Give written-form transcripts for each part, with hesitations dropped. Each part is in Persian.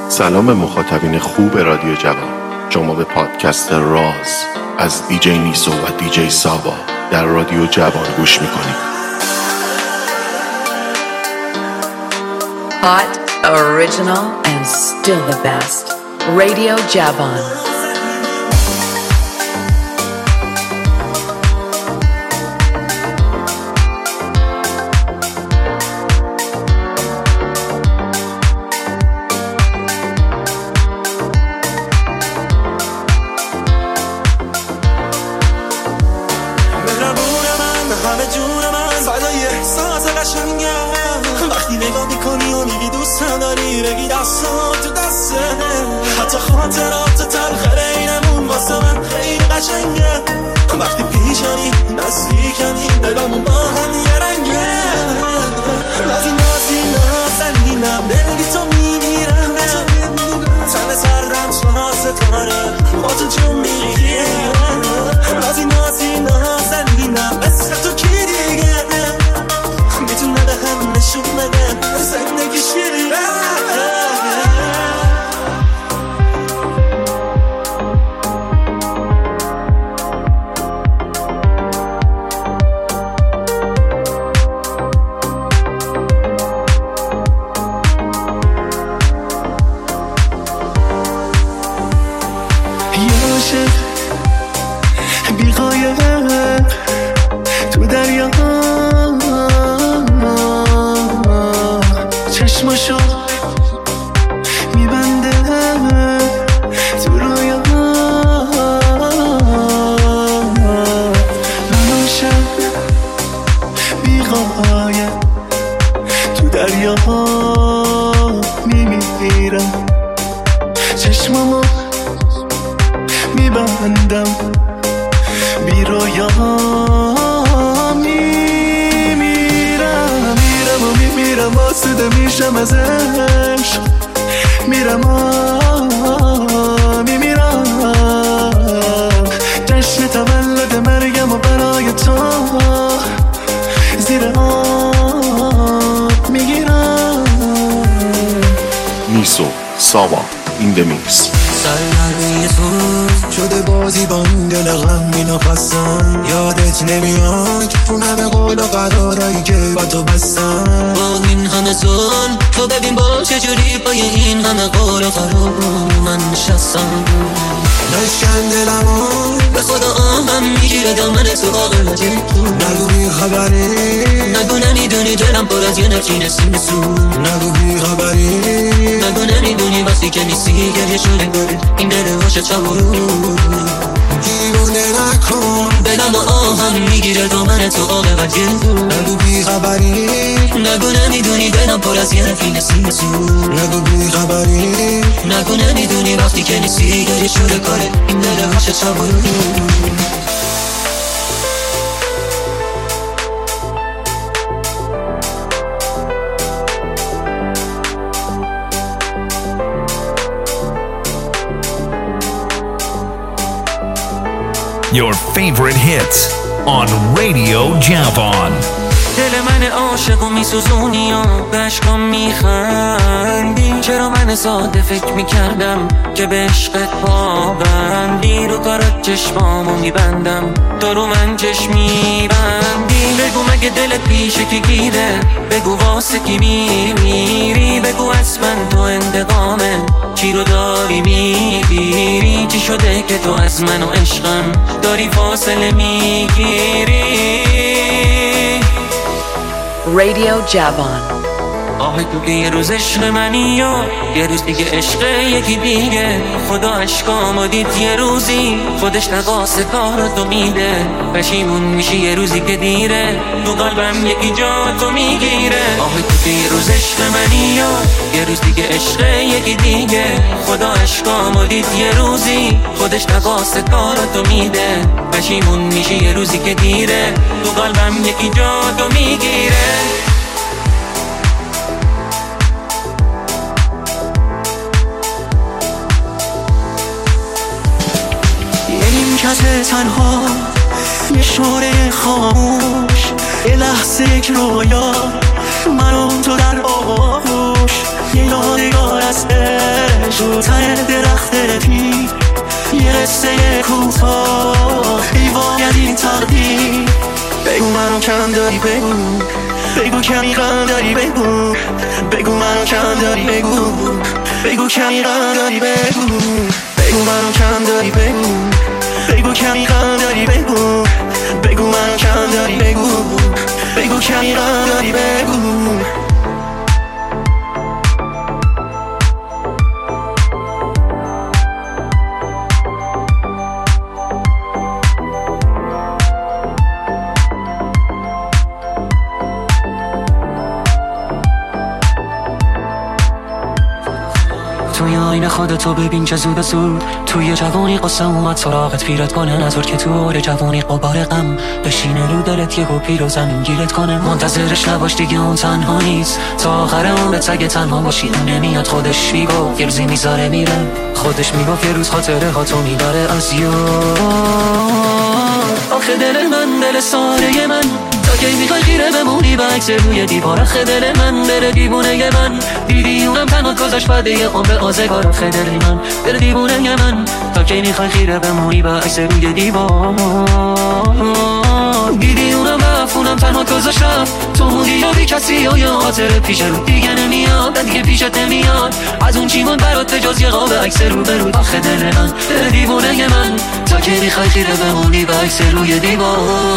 سلام به مخاطبین خوب رادیو جوان. شما به پادکست راز از دیجی نیسو و دیجی ساوا در رادیو جوان گوش میکنید. Hot, original, and still the best. Radio Javan. خاطرات تلخ اینمون واسه من خیلی قشنگه. وقتی پیشانی نزدیکمی دلامون با هم یه رنگه. نازی نازی نازنینم دل بی تو میگیرم. تن سردم شما ستاره با تو جون میگیرم. نازی نازی نازنینم مثل تو کی دیگه میتونه به هم نشون بده زندگی شیرینه. تو دریا چشمشو میبنده تو رویا منوشم بیغایه تو دریا میمیرم چشممو میبندم بی رویا میمیرم آسوده میشم از عشق میمیرم جشن تولد مرگم و برای تو زیر آب میگیرم. نیسو ساوا این دمیکس سرگرمی تو شده بازی با این دل غمگین و خستم. یادت نمیاد اون همه قول و قرارایی که با تو بستم. با این همه ظلم تو ببین با چجوری پای این همه قول و قرار من نشستم. نشکن دلمو به خدا آهم میگیره دامن تو آقل عجیب. نگو بی خبری نگو نمیدونی دلم پر از یه نفچین سیمسو. نگو بی خبری نگو نمیدونی وقتی که نیستی گریه شده گره این دل هاشه چورو. دیوونه نکن دلم آهم میگیره دامن تو آقل عجیب. نگو بی خبری نگو نمیدونی دلم پر از یه نفچین سیمسو. نگو بی خبری نگو نمیدونی وقتی که نیستی گریه شده گره این دل هاشه چورو. Your favorite hits on Radio Javan. دل من عاشقو میسوزونی و بشکام میخندی. چرا من ساده فکر میکردم که به عشقت پابندی. رو کارت چشمامو میبندم تو رو من چشم میبندی. بگو مگه دلت پیشه کی گیره بگو واسه کی میمیری. بگو اصلا تو انتقامه چی رو داری میگیری. چی شده که تو از من و عشقم داری فاصله میگیری. Radio Javan. آه تو که یه روز عشق منی و یه روز دیگه عشق یکی دیگه. خدا عشقامو دید یه روزی خودش نقاس کاراتو میده. پشیمون میشی یه روزی که دیره تو قلبم یکی جا تو میگیره. آه تو که یه روز عشق منی و یه روز دیگه عشق یکی دیگه. خدا عشقامو دید یه روزی خودش نقاس کاراتو میده. پشیمون میشی یه روزی که دیره تو قلبم یکی جا تو میگیره. نیمکت تنها، یه شوره خاموش، یه لحظه یک رویا، من و تو در آغوش، یه یادگار از عشق تو ته درخت پیر یه قصه کوتاه ای باید این تقدیر بگو منو کم داری بگو بگو کمی غم داری بگو بگو منو کم داری بگو بگو کمی غم داری بگو بگو منو کم داری بگو بگو کمی غم داری بگو بگو منو کم داری بگو بگو کمی غم داری بگو توی آینه خودتو ببین که زود زود توی جوانی قصه اومد سراغت پیرت کنه نظر که تو اور جوانی قبار غم بشینه رو دلت یه پیر و زمین گیرت کنه منتظرش نباش دیگه اون تنها نیست تا آخر عمرت اگه تنها باشی اون نمیاد خودش میگفت یه روزی میذاره میره خودش میگفت یه روز خاطره ها تو میداره از یاد آخه دل من دل ساره من تا کی میخوای خیره بمونی به عکس روی دیوار آخه دل من دل دیوونه من دیدی اونم تنها گذاشت بعد یه عمر آزگار آخه دل من دل دیوونه من تا کی میخوای خیره بمونی به عکس روی دیوار دیدی اونم رفت اونم تنها گذاشت رفت تو موندی یا بی کسی و یا خاطر پیش رو دیگه نمیاد دیگه پیشت نمیاد از اون چی من برات به جز یه قاب عکس رو برود آخه دل من دل دیوونه من تا کی میخوای خیره بمونی به عکس روی دیوار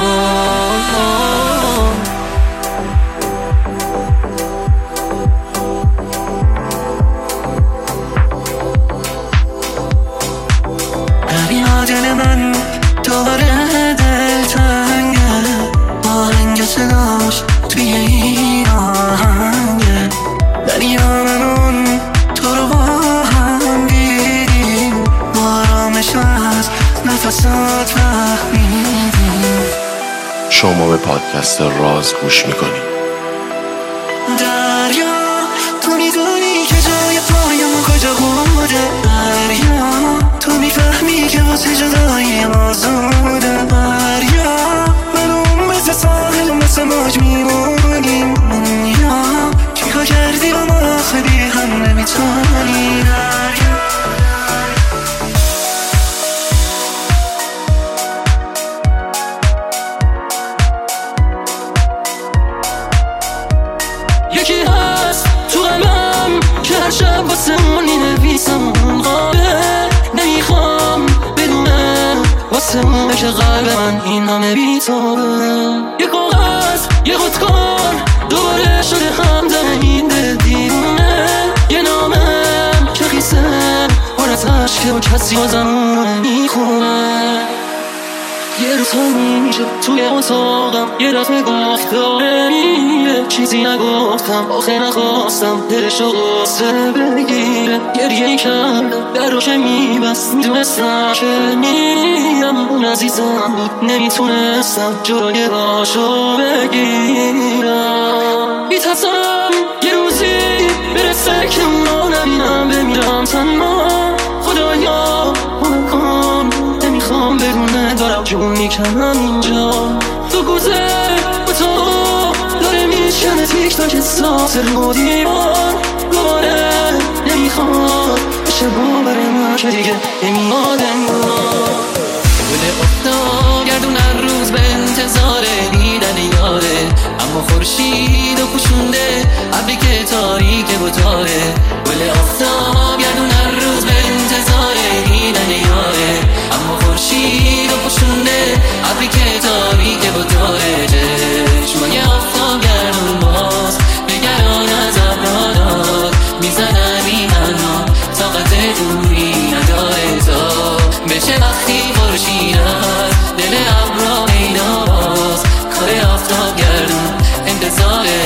دل من دوباره دل تنگه آهنگ صداش توی این آهنگه دریا منون تو رو با هم دیدیم آرامش از نفسات فهمیدیم شما به پادکست راز گوش میکنید. دریا تو میدونی که جای پایم کجا بوده دریا تو میفهمی که واسه جدایی ما زوده دریا منو مثل ساحل و مثل موج میمونیم دنیا چیکار کردی با ما آخه بی هم نمیتونی دریا یکی هست تو قلم که هر شب واسه اون مینویسم اون قابه نمیخوام بدونم واسه اون که قلب من این همه بی توبه یه کاغذ یه خودکار دوباره شده همدم این دل دیوونه یه نامم که خیسه بارت عشقه و کسی و زمان میخونه یه روز همیشه توی اتاقم یه دفعه گفتم میره چیزی نگفتم آخه نخواستم دلشو قصه بگیره گریه کردم در رو که میبست میدونستم که میم اون عزیزم بود نمیتونستم جای راشو بگیرم میترسم یه روزی برسه که اونو نبینم بمیرم تنها خدایا اونو کن نمیخوام بدونه دارم جون میکنم اینجا تو گوزه با تو داره میشکنه تیک تاک ساعت رو دیوار دوباره نمیخواد بشه باور من که دیگه نمیاد انگار گل افتاد گردون هر روز به انتظار دیدن یاره اما خورشید و پوشونده ابری که تاریکه و تاره گل افتاد گردون هر روز به انتظار دیدن یاره اما خورشید و پوشونده ابری که تاریکه و تاره چشمای افتاد گردون باز نگران از ابراداد میزنن این حنا طاقت دوری نداره تا بشه وقتی خورشید از دل ابرا پیدا باز کار افتاد گردون انتظاره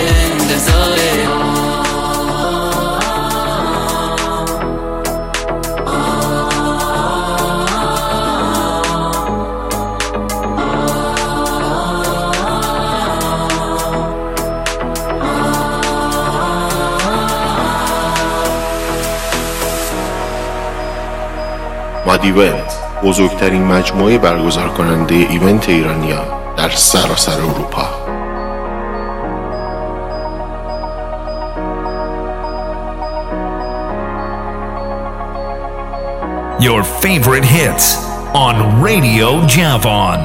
مادیونت بزرگترین مجموعه برگزار کننده ایونت ایرانیان در سراسر اروپا. Your favorite hits on Radio Javon.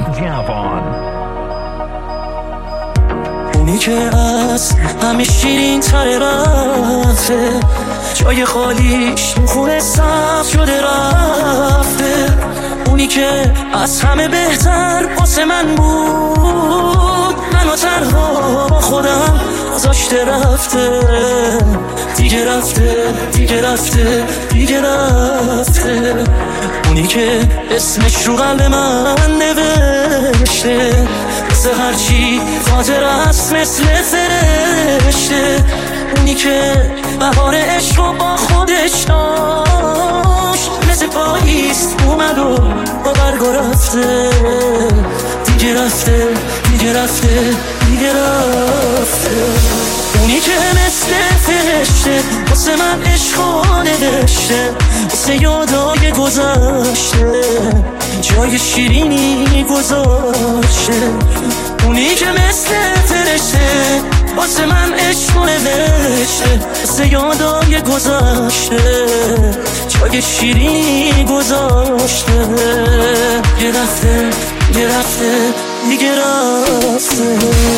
اونی که از همه شیرین تره رفته، جای خالیش تو خونه سبز شده رفته. اونی که از همه بهتر واسه من بود، منو تنها با خودم گذاشته رفته. دیگه رفته، دیگه رفته، دیگه رفته. اونی که اسمش رو قلب من نوشته، مثل هرچی خاطر است مثل فرشته. اونی که بهار عشق رو با خودش داشت، مثل پاییز اومد و با برگا رفته. دیگه رفته، دیگه رفته، دیگه رفته. اونی که مثل فرشته واسه من عشقو نوشته، واسه یادای گذشته جای شیرینی گذاشته. اونی که مثل فرشته واسه من عشقو نوشته، واسه یادای گذشته جای شیرینی گذاشته. دیگه رفته، دیگه رفته، دیگه رفته.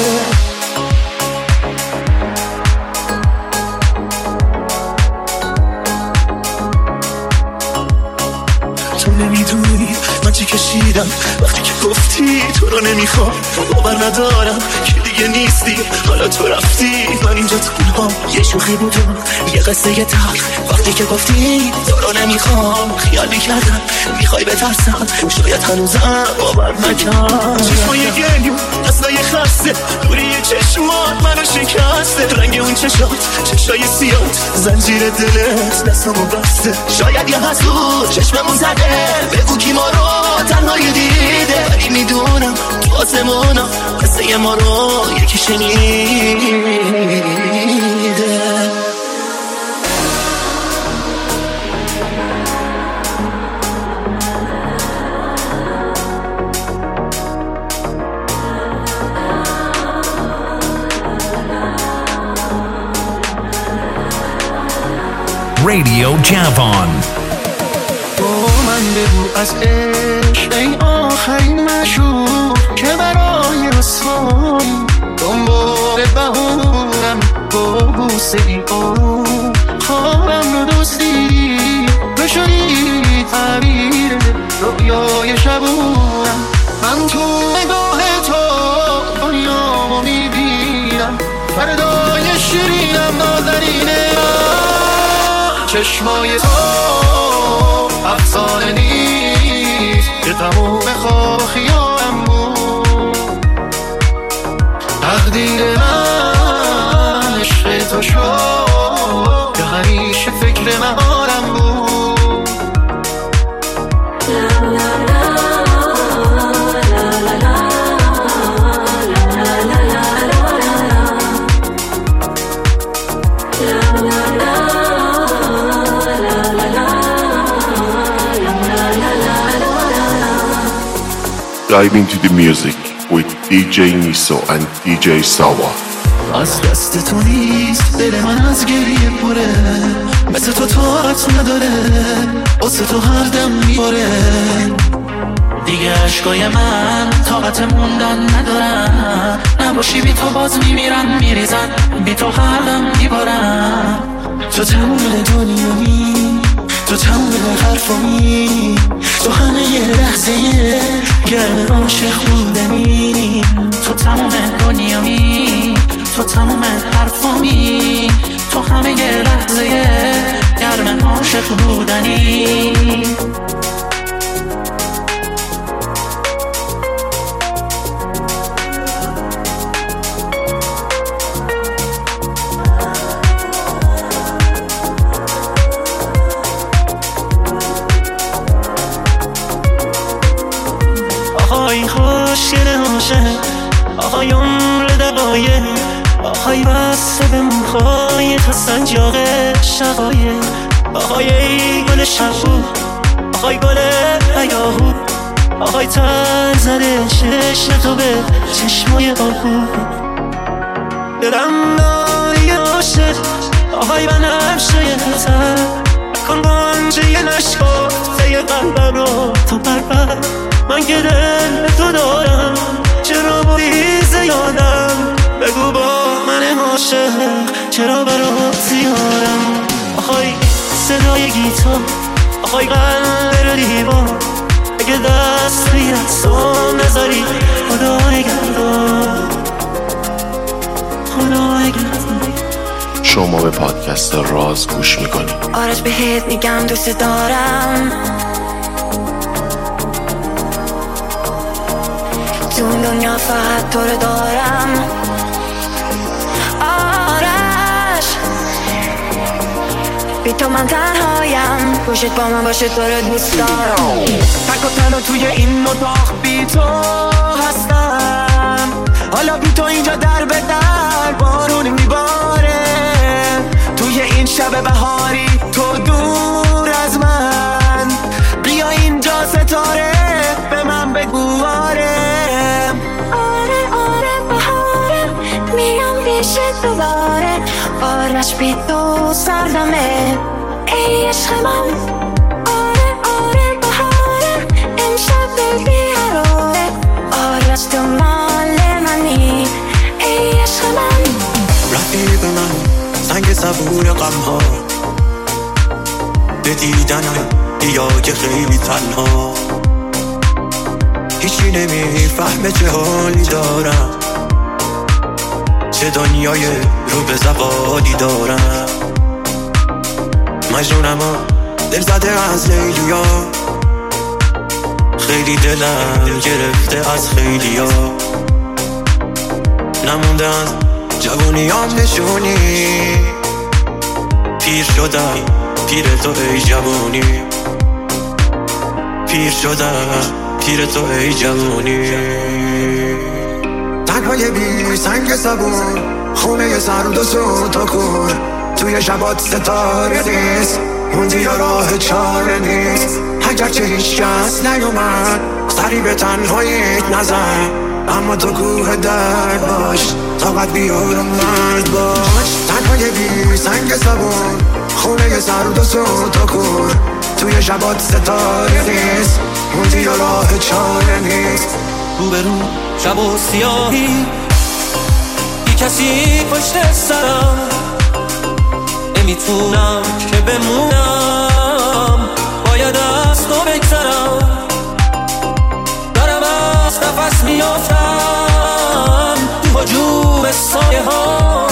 تو نمیدونی من چی کشیدم وقتی که گفتی تو رو نمیخوام. باور ندارم که دیگه نیستی، حالا تو رفتی من اینجا تنها. یه شوخی بودم، یه قصه تلخ، وقتی که گفتی تو رو نمیخوام. خیال میکردم میخوای بترسم، شاید هنوزم باور نکردم. چشمای گریون، دستای خسته، دوری چشمات منو شکسته. رنگ اون چشای سیاد، زنجیر دلت دستامو بسته. شاید یه حسود چشممون زده، بگو کی ما رو تنهایی دیده. ولی میدونم تو آسمونا قصه ما رو یکی شنیده. Radio Javon. من بگو از عشق ای آخرین مشهور که برای رسوایی دنبال بهورم با بوسه ای آروم خوابم رو دزدی بشنی تعبیر رویای شبونم. من تو نگاه تو دنیامو میبینم، فردای شیرینم نازنینه. چشمای تو افسانه نیست که تموم خواب و خیالم بود. تقدیر من عشق تو شد که همیشه فکر محالم بود. Dive into the music with DJ Niso and DJ Sawa. از دست تو نیست دل من از گریه پره، مثل تو طاقت نداره، واسه تو هر دم میباره. دیگه عشقای من طاقت موندن ندارن، نباشی بی تو باز میمیرن میریزن، بی تو هر دم میبارن. تو تموم دنیایی، تو تموم حرفایی، تو همه یه لحظه گرم عاشق بودنی. تو تموم دنیایی، تو تموم حرفامی، تو همه یه لحظه گرم عاشق بودنی. آهای خوشگل عاشق، آهای عمر دقایق، آهای بسته به موهای تا سنجاق شقایق. آهای ای گل شبو، آهای گل هیاهو، آهای تن زده چشم تو به چشمای آهو. دلم داری عاشق، آهای بنفشه تر، کن گنجه نشکافته قلبم رو تا پرپر. من که دل تو دارم چرا بریز یادم، بگو با من عاشق چرا برات زیارم. آخای صدای گیتار، آخای قلب دیوار، اگه دست روی دستم نذاری خدا نگهدار، خدا نگهدار. شما به پادکست راز گوش میکنید. آرش بهت میگم دوست دارم، تو این دنیا فقط تو رو دارم. آرش بی تو من تنهایم، گوشت با من باشه تو رو دوست دارم. تک و تنها توی این اتاق بی تو هستم، حالا بی تو اینجا در به در بارون میباره. توی این شب بهاری تو دور از من، بیا اینجا ستاره به من بگو آره. میام پیشت دوباره، آرش بی تو سردمه ای عشق من. آره بهاره امشب دل بیاره، آرش تو مال منی ای عشق من. رفیق من سنگ صبور غم‌ها، به دیدنم بیا که خیلی تنها، هیچی نمیفهمه چه حالی دارم، چه دنیای رو به زبادی دارم. مجنونم و دل زده از لیلیا، خیلی دلم گرفته از خیلیا، نمونده از جوونیام نشونی، پیر شدم پیر تو ای جوونی، پیر شدم پیر تو ای جوونی. تنهای بی سنگ صبور، خونه سرد و سوت و کور، توی شبات ستاره نیست، موندی یا راه چاره نیست. اگرچه هیچ کس نیومد سری به تنهاییت نزن، اما تو کوه درد باش، طاقت بیار و مرد باش. تنهای بی سنگ صبور، خونه سرد و سوت و کور، توی شبات ستاره نیست، موندی یا راه چاره نیست. روبرو شب و سیاهی، بی کسی پشت سرم، نمیتونم که بمونم، باید از تو بگذرم. دارم از نفس میافتم تو هجوم سایه ها،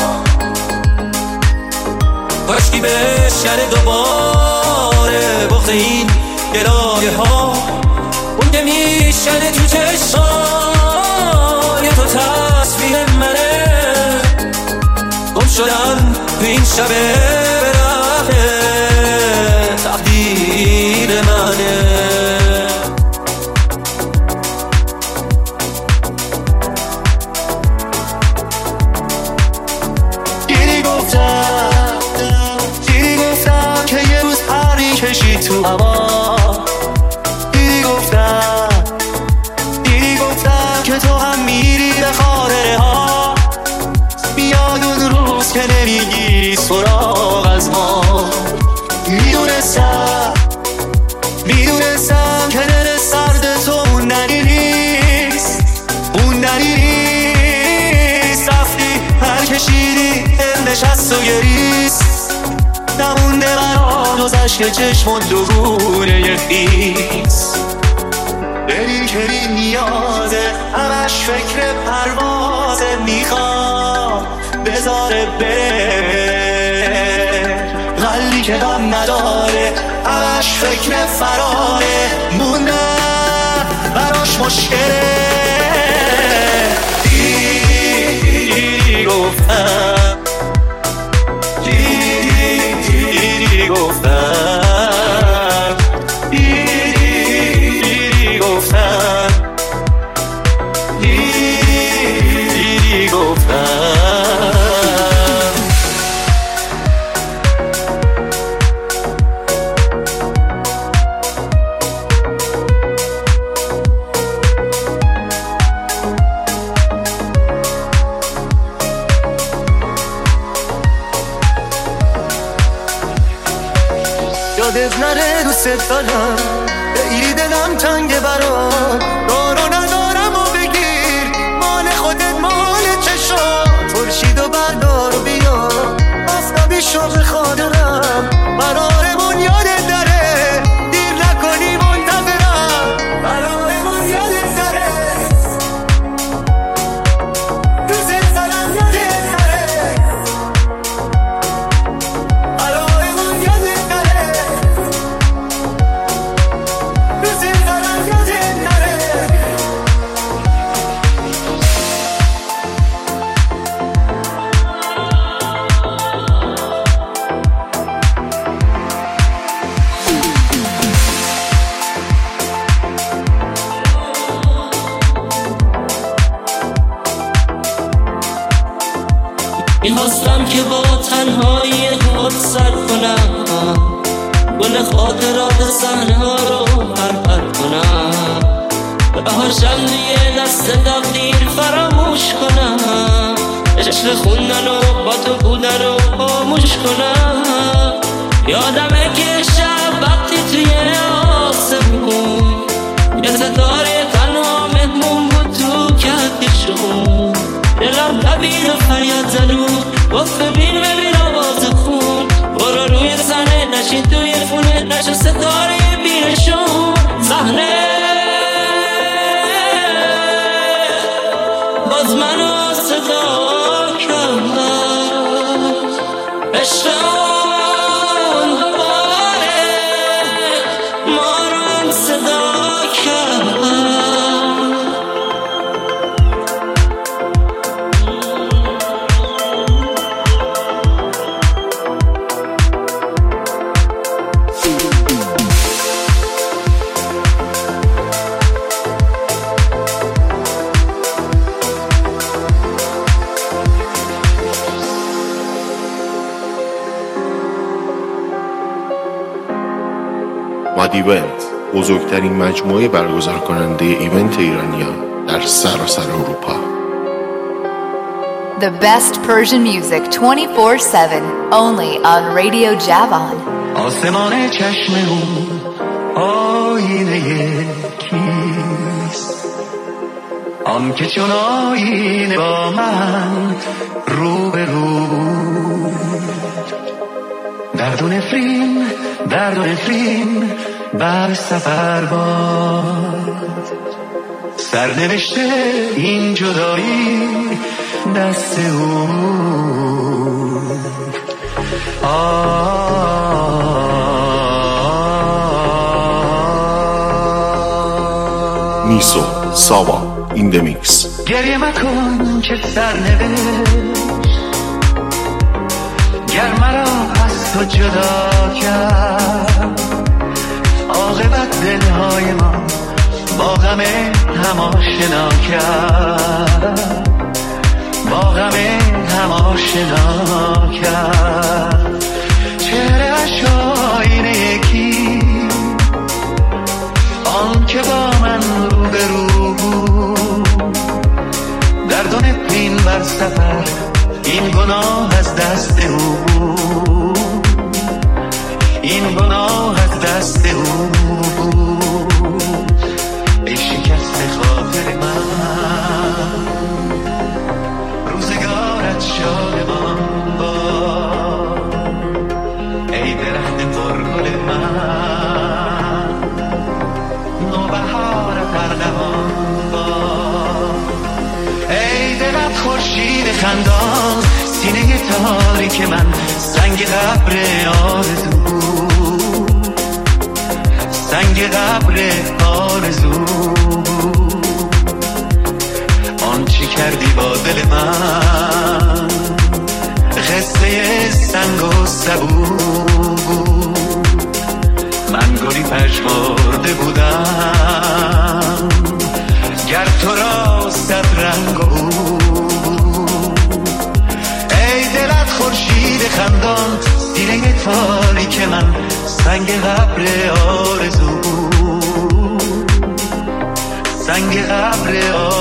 کاشکی بشکنه دوباره بغض این گلایه ها، اون که میشنه تو چشمای تو تصویر منه، گم شدن تو این شب برهه تقدیر منه. دیدی گفتم که یه روز پری کشی تو هوا، دیدی گفتم که تو هم میری به خاطره ها، بیاد اون روز که نمیگیری سراغ از ما. میدونستم که دل سرد تو موندنی نیست، رفتی پر کشیدی دل نشست و گریست، نمونده برام جز اشک چشمون دوگونه خیس. دلی که بی نیازه همش فکر پروازه، میخواد بذاره بره، قلبی که غم نداره همش فکر فراره، موندن براش مشکله. دیدی گفتم که دوست دارم، خیلی دلم تنگ برات، دارو ندارم و بگیر مال خودت مال چشم، خورشید و بردار و بیا آفتابی شوق خاطرم، قرارمون یادت داره دیر نکنی منتظرم، قرارمون یادت داره دوست دارم یادت داره، قرارمون یادت داره دوست دارم یادت داره. میخواستم که با تنهایی خود سر کنم، گل خاطرات صحنه ها رو پرپر کنم، بهاشم دیگه دست تقدیر فراموش کنم، عشق خوندن و با تو بودن رو خاموش کنم. یادمه که شب وقتی توی آسمون یه ستاره تنها مهمون بود تو کهکشون، دلم تبید و فریاد زنون گفت ببین آواز خون، برو روی صحنه نشین توی خونه نشو ستاره بینشون، صحنه باز منو صدا کرد، عشقم دوباره ما رو صدا کرد. ماد ایونت، بزرگترین مجموعه برگزار کننده ایونت ایرانیان در سراسر اروپا. The best Persian music 24/7 only on Radio Javan. آسمان چشم اون آینه کیست، آن که چون آینه با من رو به رو، درد و نفرین بر سفر باد، سرنوشته این جدایی دست او. نیسو ساوا این دمیکس. گریه مکن که سرنوشت گر مرا از تو جدا کرد، عاقبت دلهای ما با غم هم آشنا کرد، با غم هم آشنا کرد. چهره‌اش آینه یکی آن که با من رو به رو بود، درد و نفرین بر سفر این گناه از دست او بود، این گناه از دست او بود. ای شکست خاطر من روزگارت شادمان باد، ای درخت پرگل من نوبهارت ارغوان باد، ای دلت خورشید خندان، سینه تاریک من سنگ قبر آرزو، سنگ قبر آرزو. آن چی کردی با دل من قصه سنگ و سبو، من گلی پژمرده بودم گر تو را صد رنگ و ای دلت خورشید خندان، سینه تاریک من سنگ قبر آرزو، سنگ قبر آرزو.